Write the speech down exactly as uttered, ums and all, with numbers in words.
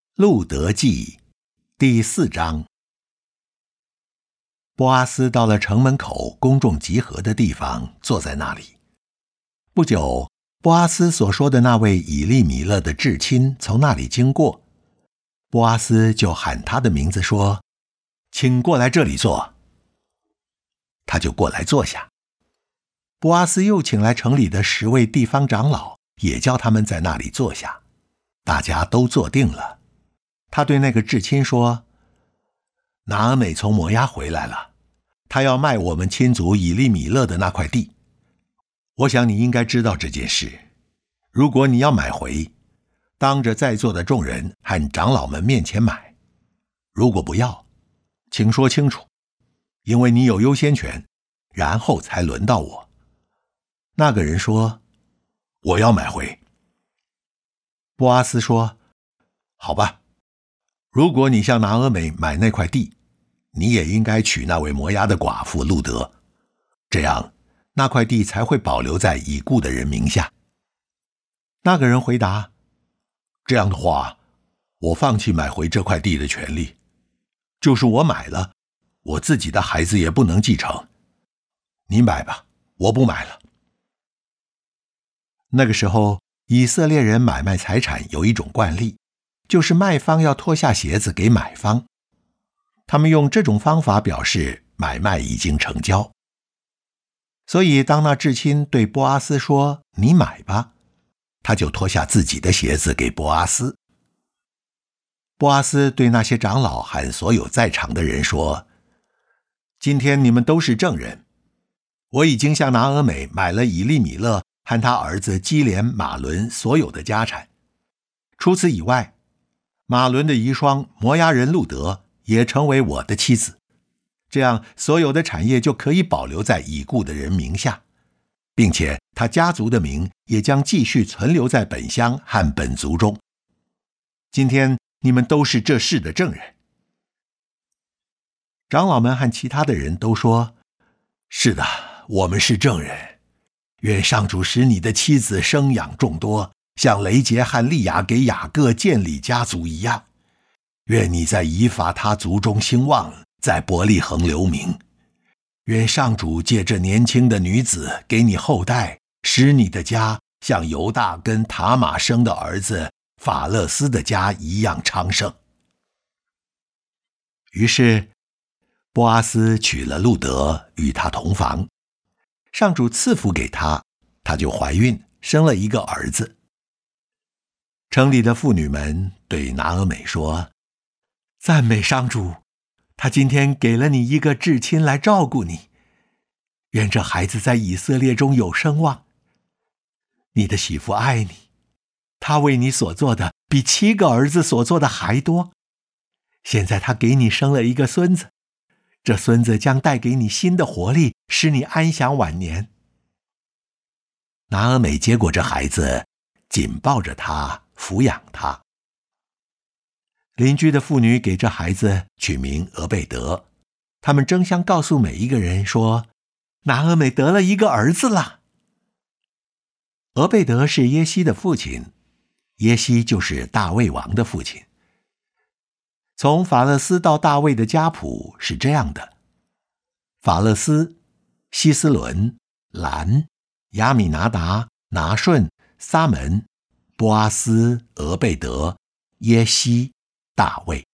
路得记第四章。波阿斯到了城门口公众集合的地方，坐在那里。不久，波阿斯所说的那位以利米勒的至亲从那里经过，波阿斯就喊他的名字说：“请过来这里坐。”他就过来坐下。波阿斯又请来城里的十位地方长老，也叫他们在那里坐下。大家都坐定了。他对那个至亲说：“拿俄美从摩押回来了，他要卖我们亲族以利米勒的那块地。我想你应该知道这件事。如果你要买回，当着在座的众人和长老们面前买；如果不要，请说清楚，因为你有优先权，然后才轮到我。”那个人说：“我要买回。”波阿斯说：“好吧，如果你向拿俄美买那块地，你也应该娶那位摩押的寡妇路得，这样那块地才会保留在已故的人名下。”那个人回答：“这样的话，我放弃买回这块地的权利，就是我买了，我自己的孩子也不能继承。你买吧，我不买了。”那个时候，以色列人买卖财产有一种惯例，就是卖方要脱下鞋子给买方。他们用这种方法表示买卖已经成交。所以当那至亲对波阿斯说：“你买吧”，他就脱下自己的鞋子给波阿斯。波阿斯对那些长老和所有在场的人说：“今天你们都是证人，我已经向拿俄美买了以利米勒和他儿子基连、马伦所有的家产。除此以外，马伦的遗孀摩押人路得也成为我的妻子，这样所有的产业就可以保留在已故的人名下，并且他家族的名也将继续存留在本乡和本族中。今天你们都是这事的证人。”长老们和其他的人都说：“是的，我们是证人。愿上主使你的妻子生养众多，像雷杰和利亚给雅各建立家族一样。愿你在以法他族中兴旺，在伯利恒留名。愿上主借这年轻的女子给你后代，使你的家像犹大跟塔玛生的儿子法勒斯的家一样昌盛。”于是波阿斯娶了路得，与他同房。上主赐福给她，她就怀孕，生了一个儿子。城里的妇女们对拿俄美说：“赞美上主，他今天给了你一个至亲来照顾你，愿这孩子在以色列中有声望。你的媳妇爱你，她为你所做的比七个儿子所做的还多。现在她给你生了一个孙子，这孙子将带给你新的活力，使你安享晚年。”拿俄美接过这孩子，紧抱着他，抚养他。邻居的妇女给这孩子取名俄贝德，他们争相告诉每一个人说：“拿俄美得了一个儿子了。”俄贝德是耶西的父亲，耶西就是大卫王的父亲。从法勒斯到大卫的家谱是这样的：法勒斯、希斯伦、兰、亚米拿达、拿顺、撒门、波阿斯、俄贝德、耶西、大卫。